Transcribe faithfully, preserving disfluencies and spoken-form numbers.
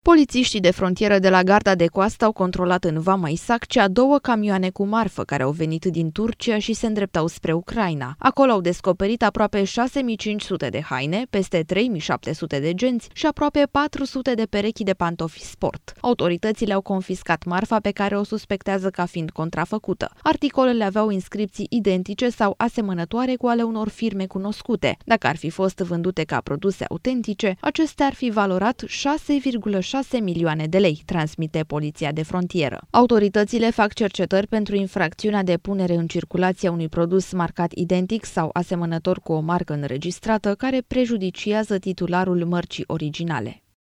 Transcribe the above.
Polițiștii de frontieră de la Garda de Coastă au controlat în Vama Isaccea două camioane cu marfă care au venit din Turcia și se îndreptau spre Ucraina. Acolo au descoperit aproape șase mii cinci sute de haine, peste trei mii șapte sute de genți și aproape patru sute de perechi de pantofi sport. Autoritățile au confiscat marfa pe care o suspectează ca fiind contrafăcută. Articolele aveau inscripții identice sau asemănătoare cu ale unor firme cunoscute. Dacă ar fi fost vândute ca produse autentice, acestea ar fi valorat șase virgulă șase milioane de lei, transmite Poliția de Frontieră. Autoritățile fac cercetări pentru infracțiunea de punere în circulație a unui produs marcat identic sau asemănător cu o marcă înregistrată care prejudiciază titularul mărcii originale.